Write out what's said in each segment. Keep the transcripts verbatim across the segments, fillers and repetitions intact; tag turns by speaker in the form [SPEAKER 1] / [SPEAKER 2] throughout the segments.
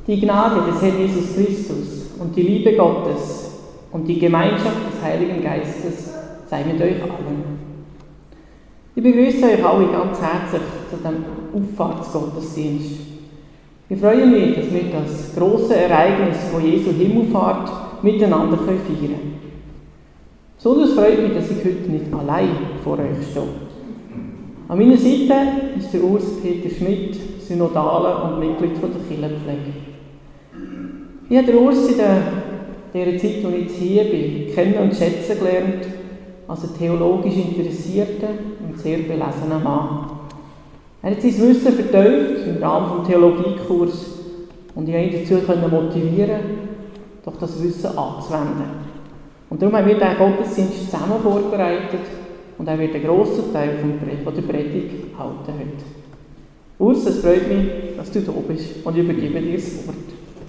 [SPEAKER 1] Die Gnade des Herrn Jesus Christus und die Liebe Gottes und die Gemeinschaft des Heiligen Geistes sei mit euch allen. Ich begrüße euch alle ganz herzlich zu diesem Auffahrtsgottesdienst. Wir freuen mich, dass wir das grosse Ereignis von Jesu Himmelfahrt miteinander feiern können. Besonders freut mich, dass ich heute nicht allein vor euch stehe. An meiner Seite ist der Urs Peter Schmidt, Synodale und Mitglied der Kirchenpflege. Ich habe den Urs in der, der Zeit, als ich jetzt hier bin, kennen und schätzen gelernt, als ein theologisch interessierter und sehr belesener Mann. Er hat sein Wissen vertieft im Rahmen des Theologiekurs und ich konnte ihn dazu motivieren, doch das Wissen anzuwenden. Und darum haben wir diesen Gottesdienst zusammen vorbereitet und er wird einen grossen Teil von der Predigt halten heute. Urs, es freut mich, dass du da bist und ich übergebe dir das Wort.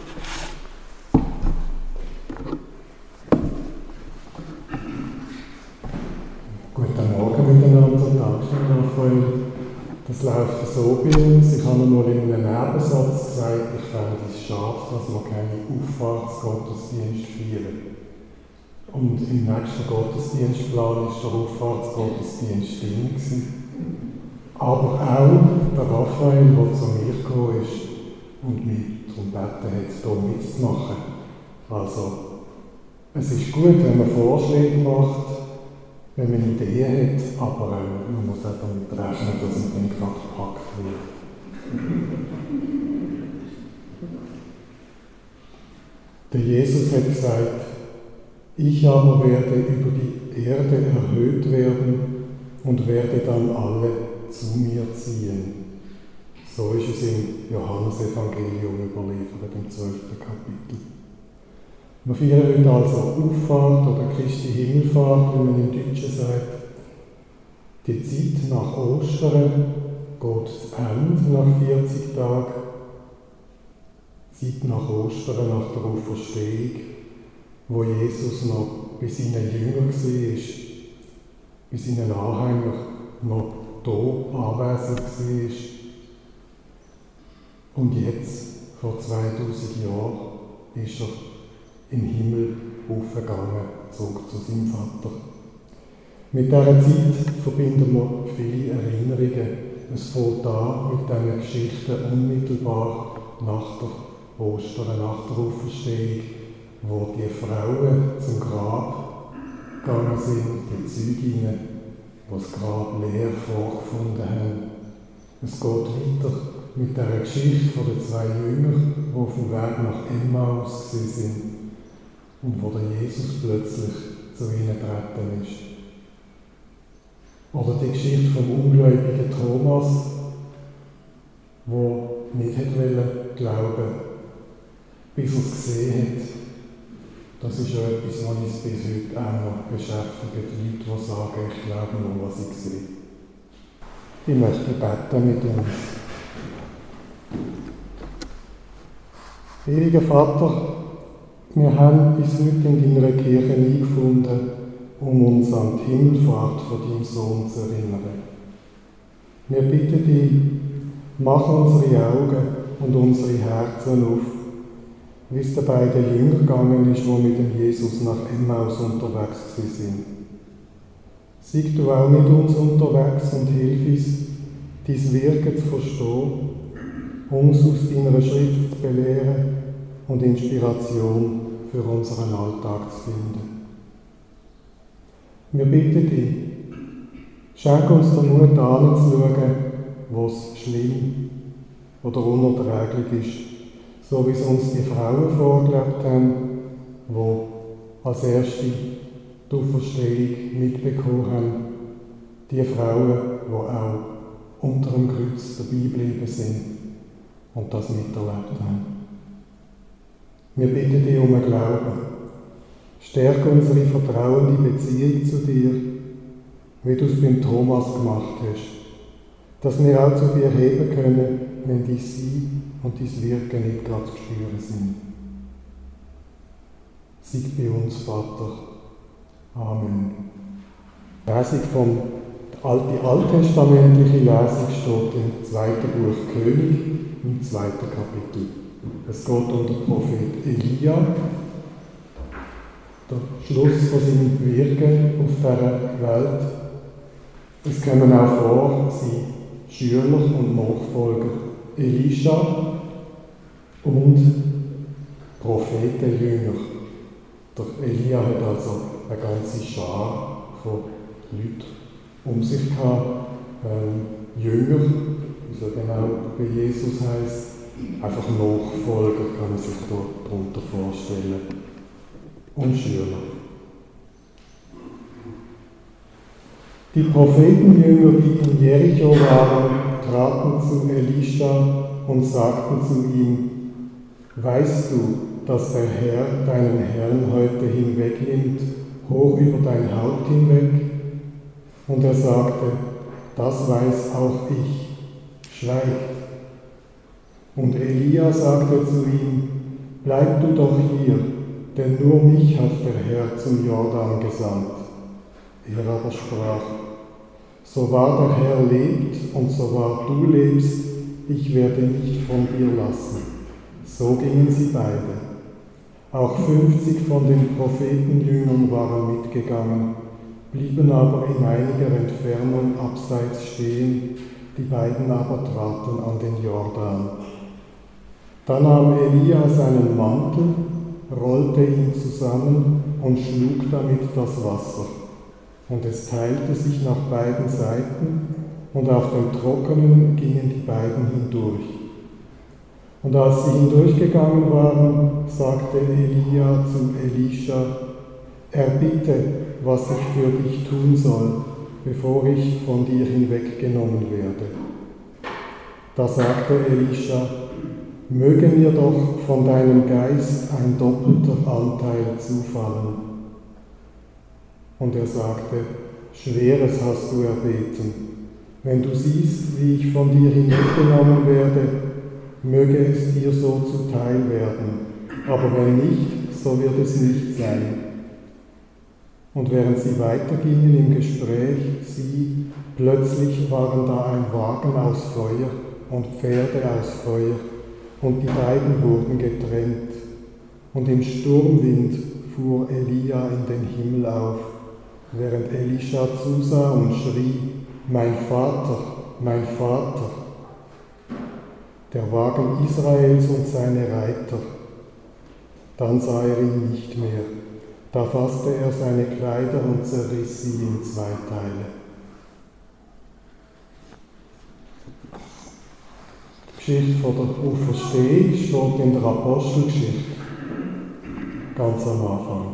[SPEAKER 2] Guten Morgen miteinander, danke Raphael. Das läuft so bei uns. Ich habe mal in einem Nebensatz gesagt, ich fände es schade, dass wir keine Auffahrtsgottesdienste feiern. Und im nächsten Gottesdienstplan war der Auffahrtsgottesdienst drin. Aber auch der Raphael, der zu mir gekommen ist und mich darum gebeten hat, hier mitzumachen. Also, es ist gut, wenn man Vorschläge macht, wenn man Ideen hat, aber äh, man muss auch damit rechnen, dass man dann gerade gepackt wird. Der Jesus hat gesagt, ich aber werde über die Erde erhöht werden und werde dann alle zu mir ziehen. So ist es im Johannesevangelium überliefert, im zwölften Kapitel. Wir feiern heute also Auffahrt oder Christi Himmelfahrt, wie man im Deutschen sagt. Die Zeit nach Ostern geht zu Ende, nach vierzig Tagen. Die Zeit nach Ostern, nach der Auferstehung, wo Jesus noch bei seinen Jüngern war, bei seinen Anhängern noch hier anwesend war. Und jetzt, vor zweitausend Jahren, ist er im Himmel aufgegangen, zurück zu seinem Vater. Mit dieser Zeit verbinden wir viele Erinnerungen. Es fängt an mit diesen Geschichten unmittelbar nach der Ostern, nach der Auferstehung, wo die Frauen zum Grab gegangen sind, die Zeuginnen, die das Grab leer vorgefunden haben. Es geht weiter mit der Geschichte von den zwei Jüngern, die auf dem Weg nach Emmaus sind und wo der Jesus plötzlich zu ihnen getreten ist. Oder die Geschichte vom ungläubigen Thomas, der nicht glauben wollte, bis er es gesehen hat. Das ist ja etwas, was uns bis heute auch noch beschäftigt. Leute, die sagen, ich glaube nur, was ich sehe. Ich möchte beten mit uns. Ewiger Vater, wir haben uns heute in deiner Kirche eingefunden, um uns an die Himmelfahrt von deinem Sohn zu erinnern. Wir bitten dich, mach unsere Augen und unsere Herzen auf, wie es den beiden Jüngern gegangen ist, die mit dem Jesus nach Emmaus unterwegs waren. Sei du auch mit uns unterwegs und hilf uns, dein Wirken zu verstehen, uns aus deiner Schrift zu belehren und Inspiration für unseren Alltag zu finden. Wir bitten dich, schenk uns den Mut anzuschauen, wo es schlimm oder unerträglich ist, so wie es uns die Frauen vorgelebt haben, die als erste die Auferstehung mitbekommen haben. Die Frauen, die auch unter dem Kreuz dabei geblieben sind und das miterlebt haben. Wir bitten dich um einen Glauben. Stärke unsere vertrauende Beziehung zu dir, wie du es beim Thomas gemacht hast, dass wir auch zu dir heben können, wenn dein Sein und dein Wirken nicht gerade zu spüren sind. Sei bei uns, Vater. Amen. Die Lesung vom die alttestamentliche Lesung steht im zweiten Buch König, im zweiten Kapitel. Es geht um den Prophet Elia, der Schluss von seinem Wirken auf dieser Welt. Es kommen auch vor, seine Schüler und Nachfolger Elisha und Prophetenjünger. Der Elia hat also eine ganze Schar von Leuten um sich gehabt, ähm, Jünger, wie so genau bei Jesus heisst, einfach Nachfolger kann man sich da darunter vorstellen, und Schüler. Die Prophetenjünger, die in Jericho waren, traten zu Elisha und sagten zu ihm: Weißt du, dass der Herr deinen Herrn heute hinwegnimmt, hoch über dein Haupt hinweg? Und er sagte: Das weiß auch ich, schweigt. Und Elia sagte zu ihm: Bleib du doch hier, denn nur mich hat der Herr zum Jordan gesandt. Er aber sprach: So wahr der Herr lebt und so wahr du lebst, ich werde nicht von dir lassen. So gingen sie beide. Auch fünfzig von den Prophetenjüngern waren mitgegangen, blieben aber in einiger Entfernung abseits stehen, die beiden aber traten an den Jordan. Da nahm Elia seinen Mantel, rollte ihn zusammen und schlug damit das Wasser. Und es teilte sich nach beiden Seiten, und auf dem Trockenen gingen die beiden hindurch. Und als sie hindurchgegangen waren, sagte Elia zu Elisha: Erbitte, was ich für dich tun soll, bevor ich von dir hinweggenommen werde. Da sagte Elisha: Möge mir doch von deinem Geist ein doppelter Anteil zufallen. Und er sagte: Schweres hast du erbeten. Wenn du siehst, wie ich von dir hinweggenommen werde, möge es dir so zuteil werden. Aber wenn nicht, so wird es nicht sein. Und während sie weitergingen im Gespräch, sieh, plötzlich waren da ein Wagen aus Feuer und Pferde aus Feuer, und die beiden wurden getrennt. Und im Sturmwind fuhr Elia in den Himmel auf, während Elisha zusah und schrie: Mein Vater, mein Vater! Der Wagen Israels und seine Reiter. Dann sah er ihn nicht mehr. Da fasste er seine Kleider und zerriss sie in zwei Teile. Die Geschichte von der Auferstehung steht in der Apostelgeschichte, ganz am Anfang.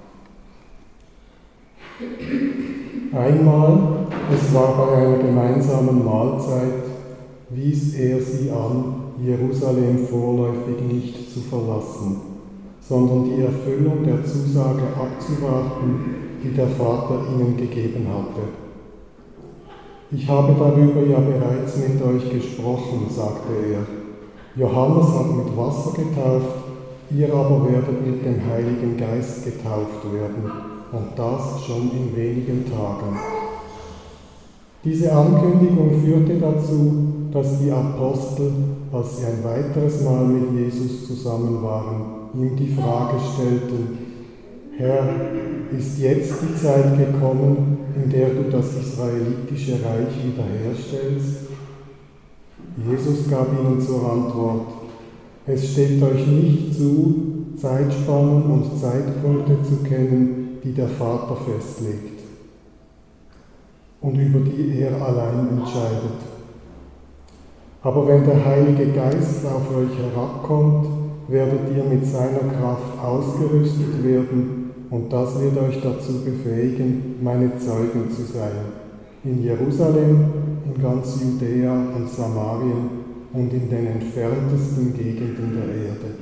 [SPEAKER 2] Einmal, es war bei einer gemeinsamen Mahlzeit, wies er sie an, Jerusalem vorläufig nicht zu verlassen, sondern die Erfüllung der Zusage abzuwarten, die der Vater ihnen gegeben hatte. Ich habe darüber ja bereits mit euch gesprochen, sagte er. Johannes hat mit Wasser getauft, ihr aber werdet mit dem Heiligen Geist getauft werden, und das schon in wenigen Tagen. Diese Ankündigung führte dazu, dass die Apostel, als sie ein weiteres Mal mit Jesus zusammen waren, ihm die Frage stellten: Herr, ist jetzt die Zeit gekommen, in der du das israelitische Reich wiederherstellst? Jesus gab ihnen zur Antwort: Es steht euch nicht zu, Zeitspannen und Zeitpunkte zu kennen, die der Vater festlegt und über die er allein entscheidet. Aber wenn der Heilige Geist auf euch herabkommt, werdet ihr mit seiner Kraft ausgerüstet werden, und das wird euch dazu befähigen, meine Zeugen zu sein, in Jerusalem, in ganz Judäa und Samarien und in den entferntesten Gegenden der Erde.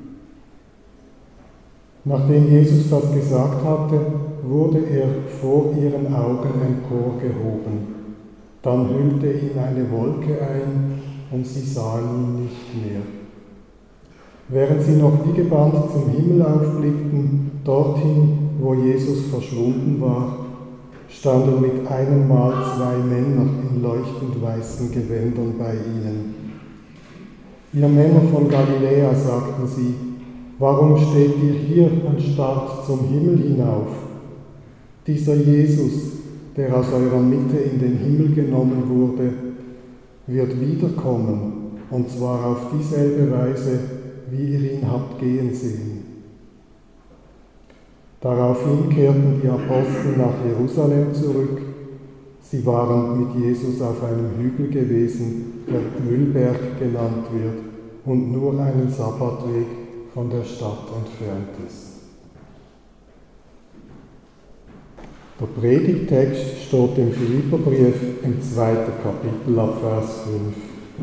[SPEAKER 2] Nachdem Jesus das gesagt hatte, wurde er vor ihren Augen emporgehoben. Dann hüllte ihn eine Wolke ein, und sie sahen ihn nicht mehr. Während sie noch wie gebannt zum Himmel aufblickten, dorthin, wo Jesus verschwunden war, standen mit einem Mal zwei Männer in leuchtend weißen Gewändern bei ihnen. Ihr Männer von Galiläa, sagten sie, warum steht ihr hier und starrt zum Himmel hinauf? Dieser Jesus, der aus eurer Mitte in den Himmel genommen wurde, wird wiederkommen, und zwar auf dieselbe Weise, wie ihr ihn habt gehen sehen. Daraufhin kehrten die Apostel nach Jerusalem zurück. Sie waren mit Jesus auf einem Hügel gewesen, der Ölberg genannt wird und nur einen Sabbatweg von der Stadt entfernt ist. Der Predigtext steht im Philipperbrief im zweiten Kapitel ab Vers fünf.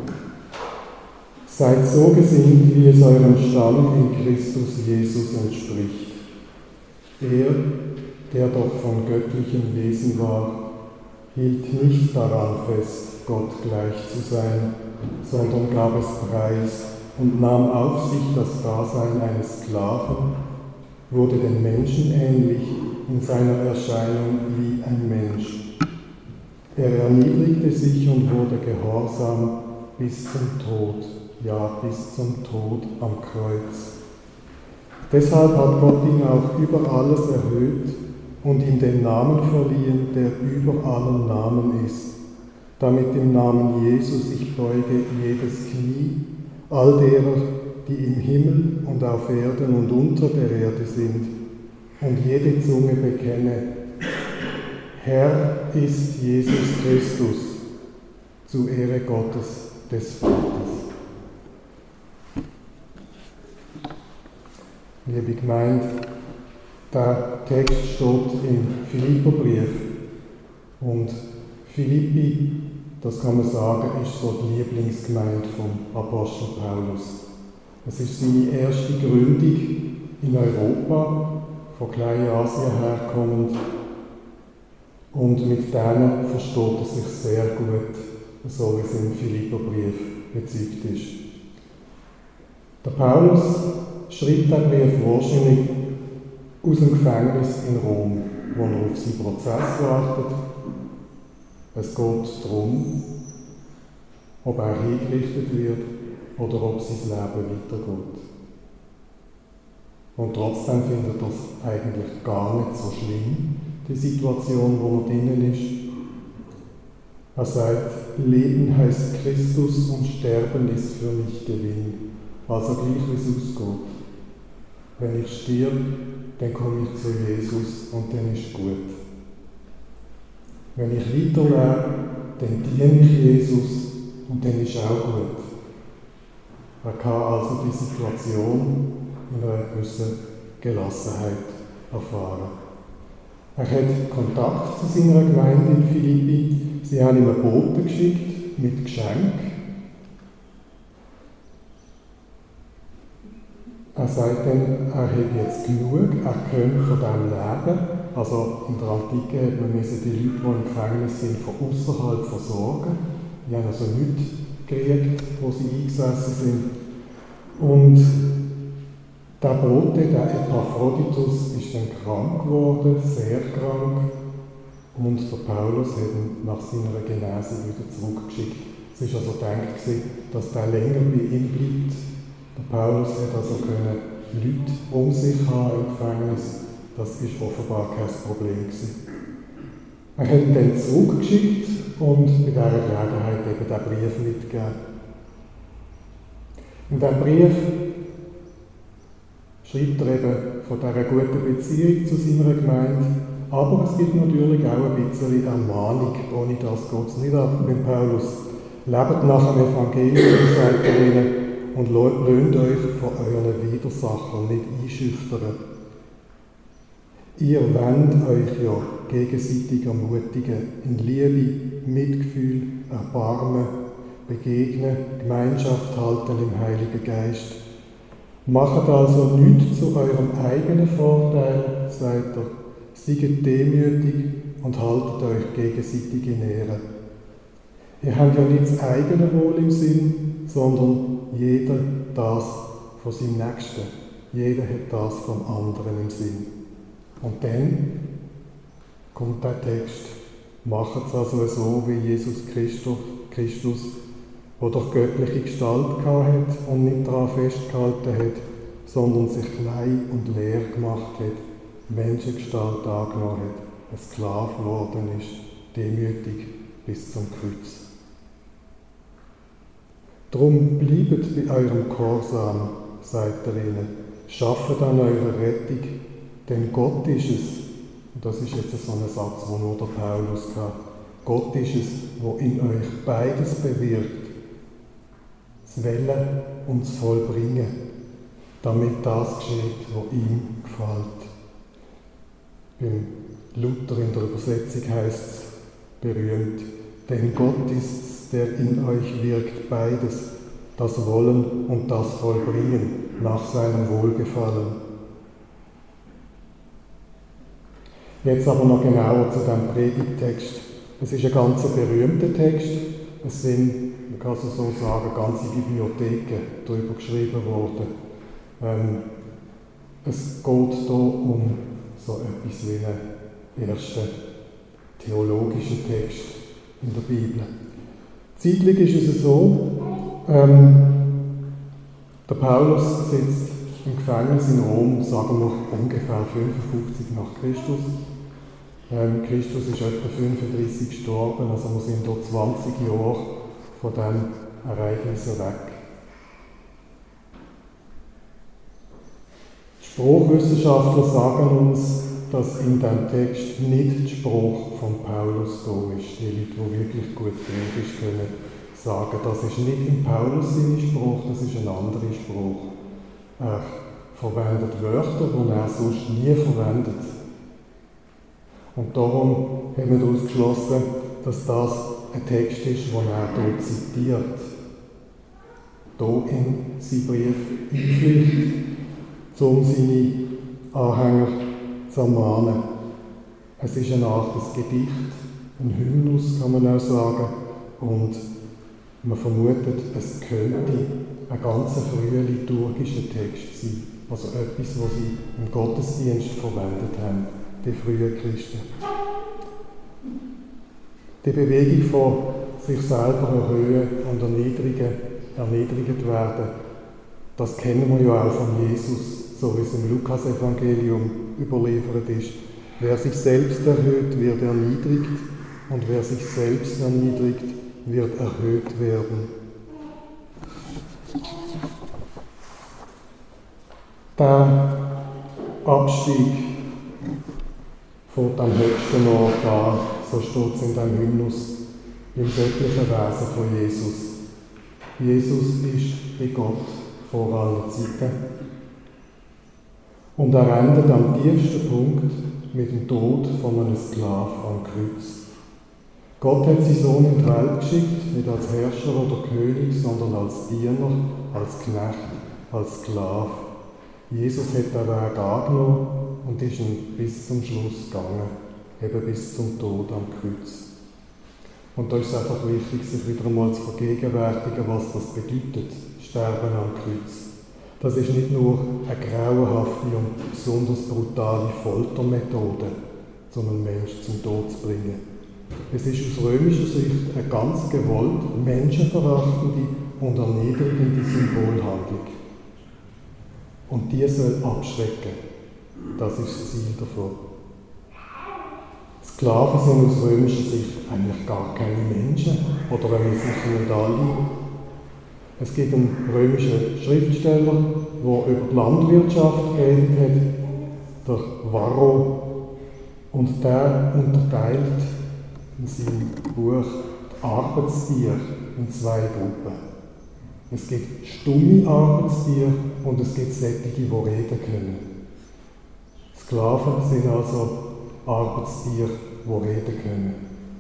[SPEAKER 2] Seid so gesinnt, wie es eurem Stand in Christus Jesus entspricht. Er, der doch von göttlichem Wesen war, hielt nicht daran fest, Gott gleich zu sein, sondern gab es preis und nahm auf sich das Dasein eines Sklaven, wurde den Menschen ähnlich in seiner Erscheinung wie ein Mensch. Er erniedrigte sich und wurde gehorsam bis zum Tod, ja bis zum Tod am Kreuz. Deshalb hat Gott ihn auch über alles erhöht und ihm den Namen verliehen, der über allen Namen ist, damit im Namen Jesus sich beuge jedes Knie, all derer, die im Himmel und auf Erden und unter der Erde sind, und jede Zunge bekenne, Herr ist Jesus Christus, zu Ehre Gottes des Vaters. Liebe Gemeinde, der Text steht im Philipperbrief und Philippi, das kann man sagen, ist so die Lieblingsgemeinde vom Apostel Paulus. Es ist seine erste Gründung in Europa, von Kleinasien herkommend, und mit denen versteht er sich sehr gut, so wie es im Philipperbrief bezeugt ist. Der Paulus schreibt den Brief wahrscheinlich aus dem Gefängnis in Rom, wo er auf seinen Prozess wartet. Es geht darum, ob er hingerichtet wird oder ob sein Leben weitergeht. Und trotzdem findet er es eigentlich gar nicht so schlimm, die Situation, wo er drinnen ist. Er sagt, Leben heißt Christus und Sterben ist für mich Gewinn. Also gleich wie es ausgeht. Wenn ich stirb, dann komme ich zu Jesus und dann ist gut. Wenn ich weiterlebe, dann diene ich Jesus und dann ist auch gut. Er kann also die Situation in einer gewissen Gelassenheit erfahren. Er hat Kontakt zu seiner Gemeinde in Philippi. Sie haben ihm einen Boten geschickt mit Geschenk. Er sagt dann, er hat jetzt genug, er könne von dem leben. Also in der Antike hat man die Leute, die im Gefängnis sind, von außerhalb versorgen. Die haben also nichts gekriegt, wo sie eingesessen sind. Und der Bote, der Epaphroditus, ist dann krank geworden, sehr krank. Und der Paulus hat ihn nach seiner Genese wieder zurückgeschickt. Es war also gedacht, dass der länger bei ihm bleibt. Der Paulus hat also können Leute um sich haben im Gefängnis. Das war offenbar kein Problem gewesen. Er hat ihn dann zurückgeschickt und bei dieser Gelegenheit eben den Brief mitgegeben. In diesem Brief schreibt er eben von dieser guten Beziehung zu seiner Gemeinde, aber es gibt natürlich auch ein bisschen Ermahnung, ohne das geht es nicht ab mit Paulus. Lebt nach dem Evangelium, sagt er ihnen, und löhnt euch von euren Widersachern nicht einschüchtern. Ihr wollt euch ja gegenseitig ermutigen, in Liebe, Mitgefühl, Erbarmen, Begegnen, Gemeinschaft halten im Heiligen Geist. Macht also nichts zu eurem eigenen Vorteil, sagt er. Seid demütig und haltet euch gegenseitig in Ehre. Ihr habt ja nicht das eigene Wohl im Sinn, sondern jeder das von seinem Nächsten. Jeder hat das vom anderen im Sinn. Und dann kommt der Text, macht es also so wie Jesus Christus, Christus der doch göttliche Gestalt hatte und nicht daran festgehalten hat, sondern sich klein und leer gemacht hat, Menschengestalt angenommen hat, ein Sklave geworden ist, demütig bis zum Kreuz. Drum bleibet bei eurem Gehorsam, sagt er ihnen, schaffet an eurer Rettung, denn Gott ist es, und das ist jetzt so ein Satz, den nur der Paulus hat, Gott ist es, der in euch beides bewirkt, das Wollen und das Vollbringen, damit das geschieht, was ihm gefällt. Beim Luther in der Übersetzung heißt es berühmt, denn Gott ist es, der in euch wirkt beides, das Wollen und das Vollbringen nach seinem Wohlgefallen. Jetzt aber noch genauer zu diesem Predigttext. Es ist ein ganz berühmter Text. Es sind, man kann es so sagen, ganze Bibliotheken darüber geschrieben worden. Ähm, es geht hier um so etwas wie einen ersten theologischen Text in der Bibel. Zeitlich ist es so, ähm, der Paulus sitzt im Gefängnis in Rom, sagen wir ungefähr fünfundfünfzig nach Christus. Ähm, Christus ist etwa fünfunddreißig gestorben, also wir sind hier zwanzig Jahre von diesem Ereignis weg. Spruchwissenschaftler sagen uns, dass in diesem Text nicht der Spruch von Paulus da ist. Die Leute, die wirklich gut Griechisch können, sagen, das ist nicht in Paulus sein Spruch, das ist ein anderer Spruch. Er verwendet Wörter, die er sonst nie verwendet. Und darum haben wir daraus geschlossen, dass das ein Text ist, den er hier zitiert. Hier in seinen Brief einfließt, um seine Anhänger zu ermahnen. Es ist eine Art des Gedicht, ein Hymnus kann man auch sagen, und man vermutet, es könnte ein ganz früher liturgischer Text sein, also etwas, was sie im Gottesdienst verwendet haben, die frühen Christen. Die Bewegung von sich selber erhöhen und erniedrigen, erniedrigt werden, das kennen wir ja auch von Jesus, so wie es im Lukas-Evangelium überliefert ist. Wer sich selbst erhöht, wird erniedrigt, und wer sich selbst erniedrigt, wird erhöht werden. Der Abstieg von dem höchsten Ort an, so steht es in dem Hymnus, im göttlichen Wesen von Jesus. Jesus ist bei Gott vor aller Zeiten. Und er endet am tiefsten Punkt mit dem Tod von einem Sklaven am Kreuz. Gott hat seinen Sohn in die Welt geschickt, nicht als Herrscher oder König, sondern als Diener, als Knecht, als Sklave. Jesus hat den Weg angenommen und ist ihn bis zum Schluss gegangen, eben bis zum Tod am Kreuz. Und da ist es einfach wichtig, sich wieder einmal zu vergegenwärtigen, was das bedeutet, Sterben am Kreuz. Das ist nicht nur eine grauenhafte und besonders brutale Foltermethode, um einen Menschen zum Tod zu bringen. Es ist aus römischer Sicht eine ganz gewollt, menschenverachtende und erniedrigende Symbolhandlung. Und die soll abschrecken. Das ist das Ziel davon. Sklaven sind aus römischer Sicht eigentlich gar keine Menschen, oder wenn man sicher nicht alle. Es gibt einen römischen Schriftsteller, der über die Landwirtschaft geredet hat, der Varro, und der unterteilt in seinem Buch die Arbeitstiere in zwei Gruppen. Es gibt stumme Arbeitstiere und es gibt solche, die reden können. Sklaven sind also Arbeitstiere, die reden können.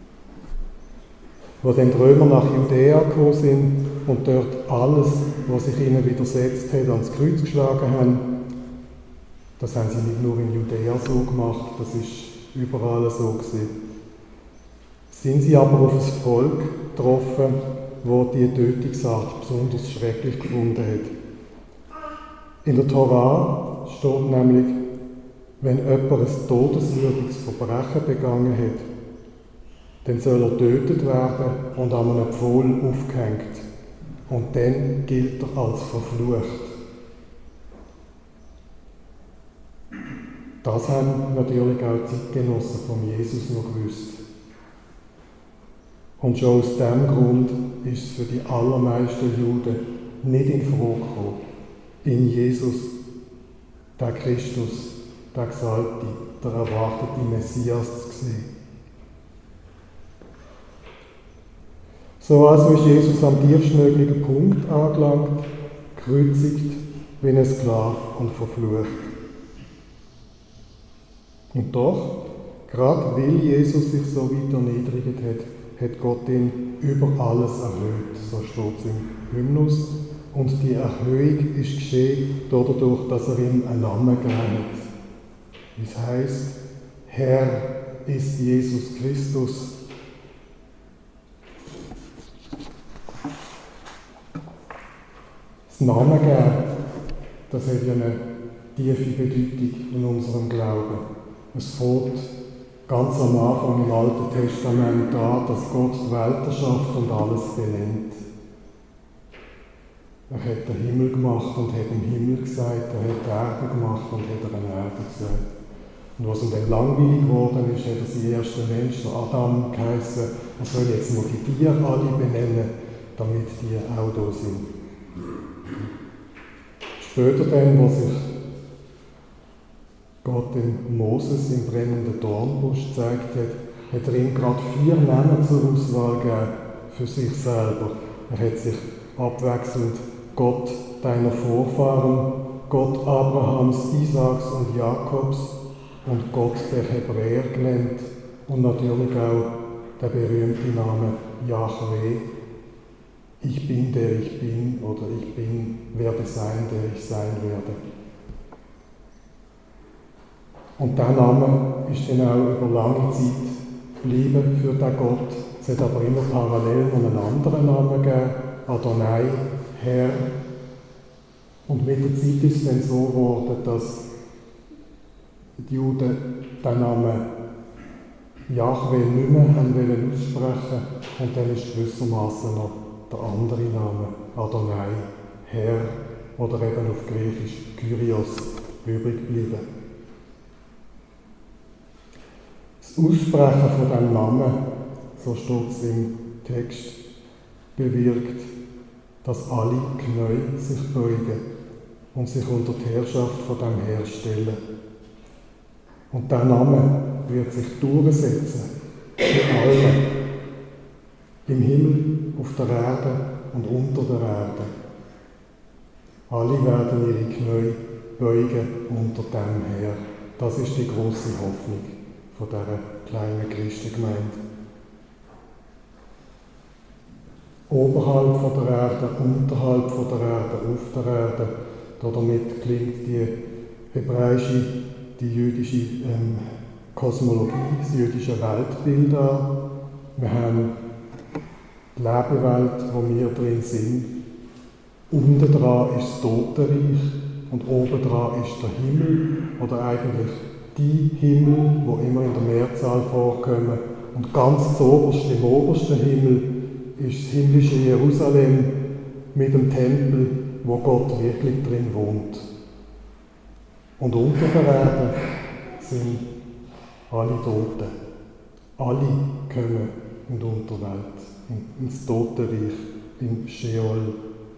[SPEAKER 2] Als dann die Römer nach Judäa gekommen sind und dort alles, was sich ihnen widersetzt hat, ans Kreuz geschlagen haben, das haben sie nicht nur in Judäa so gemacht, das ist überall so gewesen. Sind sie aber auf ein Volk getroffen, das die Tötungsart besonders schrecklich gefunden hat. In der Tora steht nämlich, wenn jemand ein todeswürdiges Verbrechen begangen hat, dann soll er getötet werden und an einem Pfahl aufgehängt. und dann gilt er als verflucht. Das haben natürlich auch die Zeitgenossen von Jesus noch gewusst. Und schon aus diesem Grund ist es für die allermeisten Juden nicht in Frage gekommen, in Jesus, der Christus, der Gesalbte, der erwartete Messias zu sehen. So also ist Jesus am tiefstmöglichen Punkt angelangt, gekreuzigt wie ein Sklave und verflucht. Und doch, gerade weil Jesus sich so weit erniedrigt hat, hat Gott ihn über alles erhöht, so steht es im Hymnus. Und die Erhöhung ist geschehen dadurch, dass er ihm einen Namen gegeben hat. Es heisst, Herr ist Jesus Christus. Das Namen geben, das hat ja eine tiefe Bedeutung in unserem Glauben. Es fängt ganz am Anfang im Alten Testament an, dass Gott die Welt erschafft und alles benennt. Er hat den Himmel gemacht und hat dem Himmel gesagt, er hat die Erde gemacht und hat er eine Erde gesagt. Und was ihm dann langweilig geworden ist, hat er seinen ersten Mensch, der Adam, geheissen, er soll jetzt mal die Tiere alle benennen, damit die auch da sind. Später dann, wo sich Gott dem Moses im brennenden Dornbusch gezeigt hat, hat er ihm gerade vier Namen zur Auswahl gegeben für sich selber. Er hat sich abwechselnd Gott deiner Vorfahren, Gott Abrahams, Isaaks und Jakobs und Gott der Hebräer genannt und natürlich auch der berühmte Name Jahwe. Ich bin, der ich bin, oder ich bin, werde sein, der ich sein werde. Und dieser Name ist dann auch über lange Zeit geblieben für den Gott. Es hat aber immer parallel noch einen anderen Namen gegeben, Adonai, Herr. Und mit der Zeit ist es dann so geworden, dass die Juden den Namen Jahwe nicht mehr haben wollen aussprechen und dann ist gewissermaßen noch der andere Name, Adonai, Herr, oder eben auf Griechisch Kyrios, übrig geblieben. Das Aussprechen von diesem Namen, so steht es im Text, bewirkt, dass alle Knie sich beugen und sich unter die Herrschaft von dem Herr stellen. Und dieser Name wird sich durchsetzen für alle, im Himmel, auf der Erde und unter der Erde. Alle werden ihre Knie beugen unter dem Herr. Das ist die grosse Hoffnung von dieser kleinen Christengemeinde. Oberhalb von der Erde, unterhalb von der Erde, auf der Erde, damit klingt die hebräische, die jüdische ähm, Kosmologie, das jüdische Weltbild an. Wir haben die Lebenswelt, wo wir drin sind. Unten dran ist das Totenreich und oben dran ist der Himmel, oder eigentlich die Himmel, wo immer in der Mehrzahl vorkommen. Und ganz zuoberst, im obersten Himmel, ist das himmlische Jerusalem mit dem Tempel, wo Gott wirklich drin wohnt. Und unter der Erde sind alle Toten. Alle kommen in die Unterwelt, ins Totenreich, im Sheol.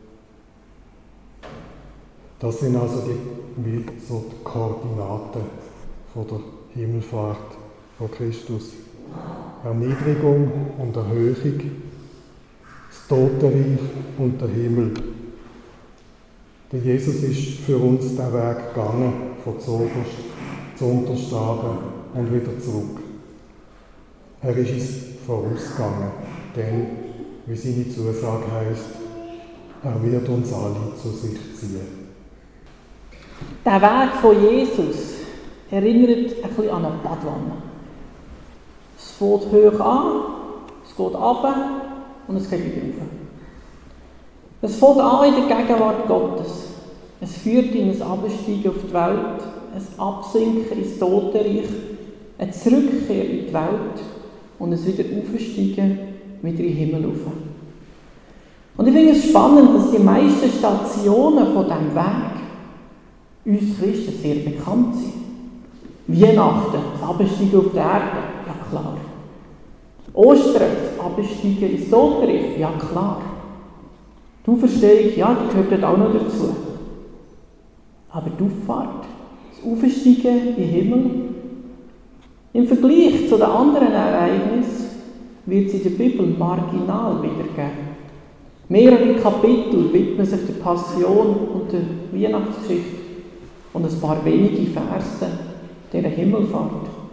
[SPEAKER 2] Das sind also die, wie so die Koordinaten von der Himmelfahrt von Christus. Erniedrigung und Erhöhung, das Totenreich und der Himmel. Der Jesus ist für uns den Weg gegangen, von zuoberst zu unterstaben und wieder zurück. Er ist uns vorausgegangen, denn, wie seine Zusage heisst, er wird uns alle zu sich ziehen.
[SPEAKER 1] Der Weg von Jesus erinnert ein bisschen an eine Badwanne. Es fängt hoch an, es geht runter und es geht wieder rauf. Es fängt an in der Gegenwart Gottes. Es führt in ein Absteigen auf die Welt, ein Absinken ins Totenreich, eine Zurückkehr in die Welt und ein wieder Aufsteigen wieder in den Himmel rauf. Und ich finde es spannend, dass die meisten Stationen von diesem Weg uns Christen sehr bekannt sind. Weihnachten, das Absteigen auf die Erde, ja klar. Ostern, das Absteigen ins Totenreich, ja klar. Die Auferstehung, ja, die gehört dort auch noch dazu. Aber die Auffahrt, das Aufsteigen in den Himmel, im Vergleich zu den anderen Ereignissen wird es in der Bibel marginal wiedergegeben. Mehrere Kapitel widmen sich der Passion und der Weihnachtsgeschichte und ein paar wenige Verse dieser Himmelfahrt.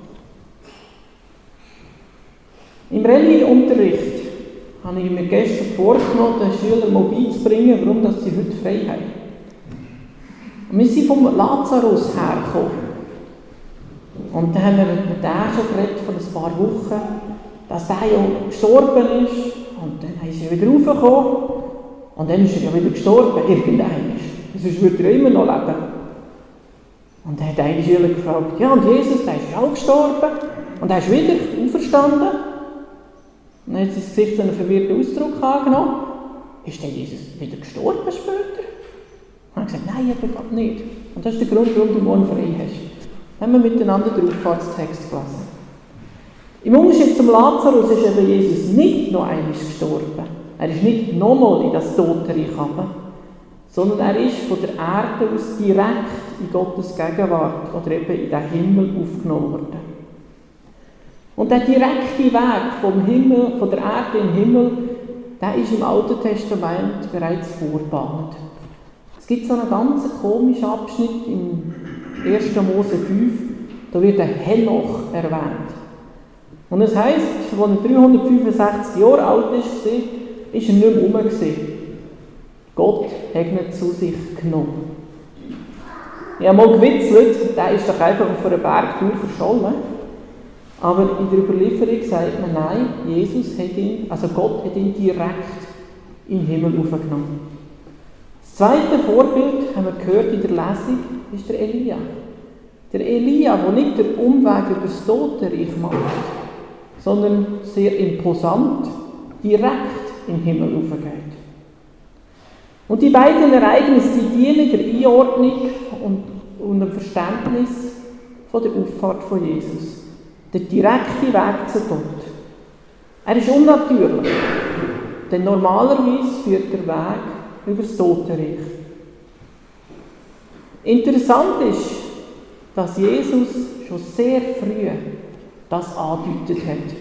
[SPEAKER 1] Im Religionsunterricht habe ich mir gestern vorgenommen, den Schülern mal beizubringen, warum dass sie heute frei haben. Und wir sind vom Lazarus hergekommen. Und dann haben wir mit dem schon geredet, vor ein paar Wochen, dass er ja gestorben ist. Und dann ist er wieder raufgekommen. Und dann ist er ja wieder gestorben, irgendwann. Sonst würde er immer noch leben. Und dann hat eine Schüler gefragt, ja, und Jesus, der ist ja auch gestorben. Und er ist wieder auferstanden. Und dann hat sein Gesicht so einen verwirrten Ausdruck angenommen. Ist denn Jesus wieder gestorben später? Und er hat gesagt, nein, aber nicht. Und das ist der Grund, warum du morgen frei hast. Dann haben wir miteinander den Auffahrtstext gelesen. Im Unterschied zum Lazarus ist eben Jesus nicht noch einmal gestorben. Er ist nicht nochmal in das Totenreich gekommen, sondern er ist von der Erde aus direkt in Gottes Gegenwart oder eben in den Himmel aufgenommen worden. Und der direkte Weg vom Himmel, von der Erde in den Himmel, der ist im Alten Testament bereits vorbahnt. Es gibt so einen ganz komischen Abschnitt im ersten Mose fünf, da wird der Henoch erwähnt. Und es heisst, als er dreihundertfünfundsechzig Jahre alt war, ist er nicht mehr rum. Gott hat ihn zu sich genommen. Ich habe mal gewitzelt, der ist doch einfach auf einer Bergtour verschollen. Aber in der Überlieferung sagt man, nein, Jesus hat ihn, also Gott hat ihn direkt in den Himmel aufgenommen. Das zweite Vorbild, haben wir gehört in der Lesung, ist der Elia. Der Elia, der nicht den Umweg über das Totenreich macht, sondern sehr imposant direkt in den Himmel aufgeht. Und die beiden Ereignisse die dienen der Einordnung und, und dem Verständnis von der Auffahrt von Jesus. Der direkte Weg zu Gott. Er ist unnatürlich, denn normalerweise führt der Weg über das Totenreich. Interessant ist, dass Jesus schon sehr früh das angedeutet hat.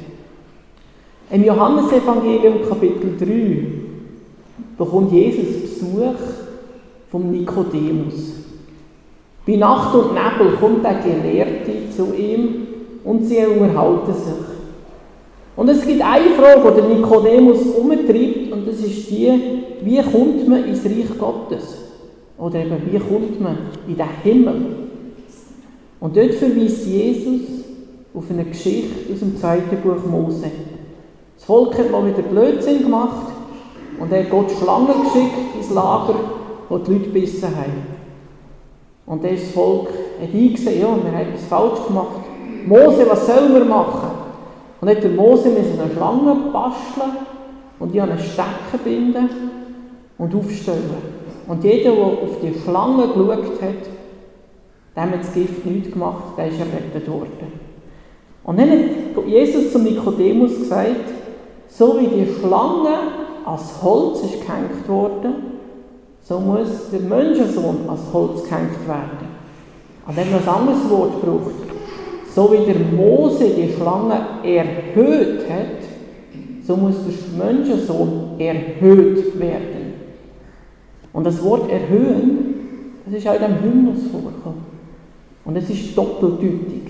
[SPEAKER 1] Im Johannesevangelium Kapitel drei bekommt Jesus Besuch vom Nikodemus. Bei Nacht und Nebel kommt der Gelehrte zu ihm und sie unterhalten sich. Und es gibt eine Frage, die der Nikodemus umtreibt, und das ist die, wie kommt man ins Reich Gottes? Oder eben, wie kommt man in den Himmel? Und dort verweist Jesus auf eine Geschichte aus dem zweiten Buch Mose. Das Volk hat mal wieder Blödsinn gemacht und er hat Gott Schlangen geschickt ins Lager, wo die Leute gebissen haben. Und dann ist das Volk hat eingesehen, ja, wir haben etwas falsch gemacht. Mose, was sollen wir machen? Und dann hat der Mose eine Schlange basteln und die an einen Stecken binden und aufstellen. Und jeder, der auf die Schlange geschaut hat, dem hat das Gift nichts gemacht, der ist errettet worden. Und dann hat Jesus zum Nikodemus gesagt, so wie die Schlange als Holz ist gehängt worden, so muss der Menschensohn als Holz gehängt werden. Und wenn man ein anderes Wort braucht, so wie der Mose die Schlange erhöht hat, so muss der Menschensohn erhöht werden. Und das Wort erhöhen, das ist auch in dem Hymnus vorgekommen. Und es ist doppeldeutig.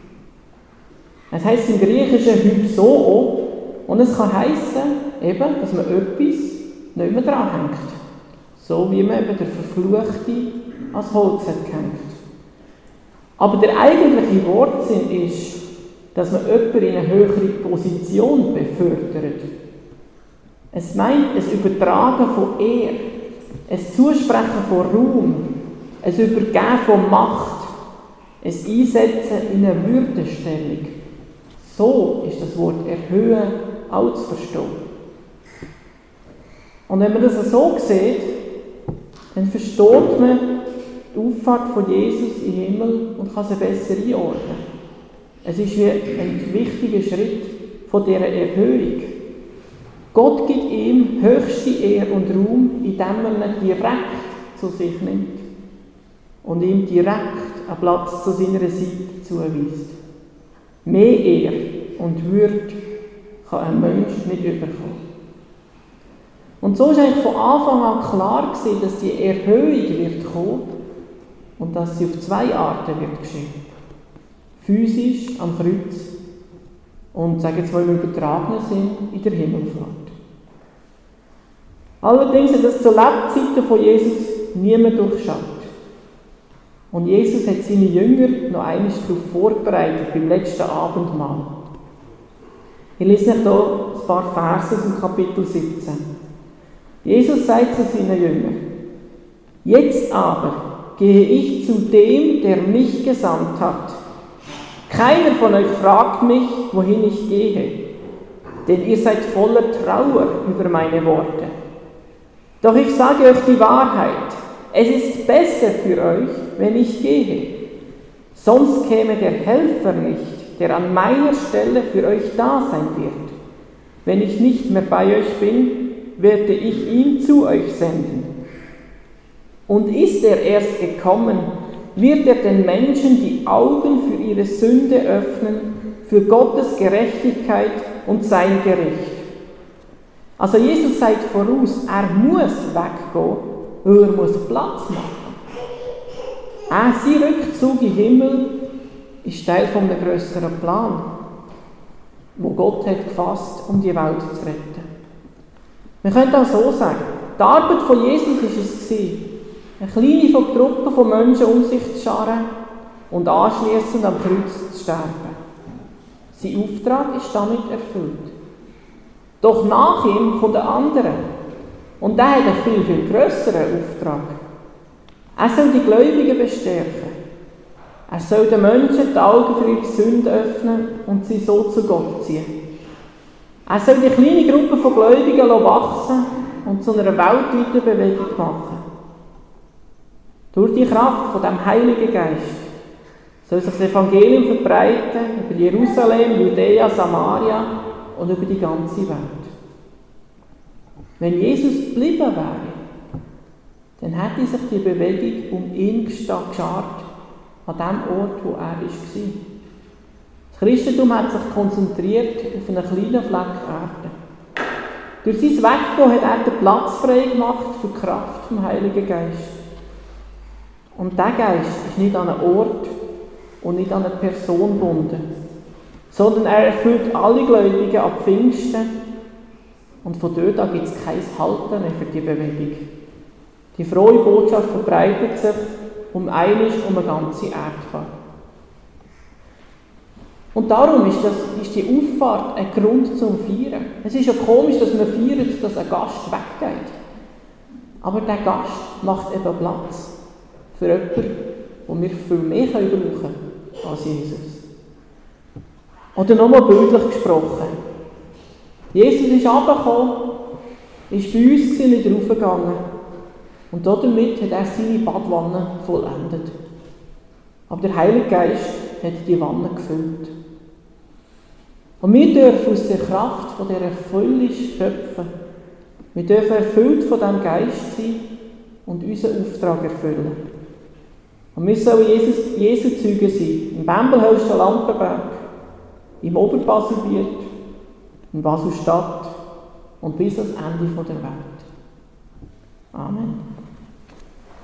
[SPEAKER 1] Es heisst im Griechischen hypsoo und es kann heissen, eben, dass man etwas nicht mehr dranhängt. So wie man eben der Verfluchte als Holz hat gehängt. Aber der eigentliche Wortsinn ist, dass man jemanden in eine höhere Position befördert. Es meint ein Übertragen von Ehre, ein Zusprechen von Ruhm, ein Übergeben von Macht, ein Einsetzen in eine Würdestellung. So ist das Wort erhöhen auch zu verstehen. Und wenn man das so sieht, dann versteht man die Auffahrt von Jesus in den Himmel und kann sie besser einordnen. Es ist wie ein wichtiger Schritt von dieser Erhöhung. Gott gibt ihm höchste Ehre und Ruhm, indem er ihn direkt zu sich nimmt und ihm direkt einen Platz zu seiner Seite zuweist. Mehr Ehre und Würde kann ein Mensch nicht überkommen. Und so war eigentlich von Anfang an klar gewesen, dass die Erhöhung wird kommen und dass sie auf zwei Arten wird geschehen. Physisch am Kreuz und, sagen wir mal im übertragenen Sinn, in der Himmelfahrt. Allerdings hat das zu Lebzeiten von Jesus niemand durchschaut. Und Jesus hat seine Jünger noch einmal darauf vorbereitet, beim letzten Abendmahl. Ich lese euch hier ein paar Verse aus dem Kapitel siebzehn. Jesus sagt zu seinen Jüngern: Jetzt aber gehe ich zu dem, der mich gesandt hat. Keiner von euch fragt mich, wohin ich gehe, denn ihr seid voller Trauer über meine Worte. Doch ich sage euch die Wahrheit, es ist besser für euch, wenn ich gehe. Sonst käme der Helfer nicht, der an meiner Stelle für euch da sein wird. Wenn ich nicht mehr bei euch bin, werde ich ihn zu euch senden. Und ist er erst gekommen, wird er den Menschen die Augen für ihre Sünde öffnen, für Gottes Gerechtigkeit und sein Gericht. Also Jesus sagt voraus, er muss weggehen, weil er muss Platz machen. Auch sein Rückzug in den Himmel ist Teil von einem grösseren Plan, wo Gott hat gefasst, um die Welt zu retten. Wir können auch so sagen, die Arbeit von Jesus war es, eine kleine Gruppe von Menschen um sich zu scharen und anschliessend am Kreuz zu sterben. Sein Auftrag ist damit erfüllt. Doch nach ihm kommt ein anderer. Und der hat einen viel, viel grösseren Auftrag. Er soll die Gläubigen bestärken. Er soll den Menschen die Augen für ihre Sünden öffnen und sie so zu Gott ziehen. Er soll die kleine Gruppe von Gläubigen wachsen und zu einer weltweiten Bewegung machen. Durch die Kraft von dem Heiligen Geist soll sich das Evangelium verbreiten über Jerusalem, Judäa, Samaria und über die ganze Welt. Wenn Jesus geblieben wäre, dann hätte sich die Bewegung um ihn geschart, an dem Ort, wo er war. Das Christentum hat sich konzentriert auf einen kleinen Fleck Erde. Durch sein Weggehen hat er den Platz frei gemacht für die Kraft vom Heiligen Geist. Und dieser Geist ist nicht an einen Ort und nicht an eine Person gebunden, sondern er erfüllt alle Gläubigen ab Pfingsten und von dort an gibt es kein Halten mehr für die Bewegung. Die frohe Botschaft verbreitet sich um einmal um eine ganze Erdbahn. Und darum ist, das, ist die Auffahrt ein Grund zum Feiern. Es ist ja komisch, dass man feiert, dass ein Gast weggeht. Aber der Gast macht eben Platz für jemanden, den wir viel mehr brauchen können als Jesus. Oder nochmal bildlich gesprochen. Jesus ist runtergekommen, ist bei uns und wieder raufgegangen. Und damit hat er seine Badwanne vollendet. Aber der Heilige Geist hat die Wanne gefüllt. Und wir dürfen aus der Kraft von dieser Fülle schöpfen. Wir dürfen erfüllt von diesem Geist sein und unseren Auftrag erfüllen. Und wir sollen Jesus, Jesu Zeugen sein, im Bembelhöchsten Lampenberg, im Oberbaselbiet, in Basel-Stadt und bis ans Ende der Welt. Amen.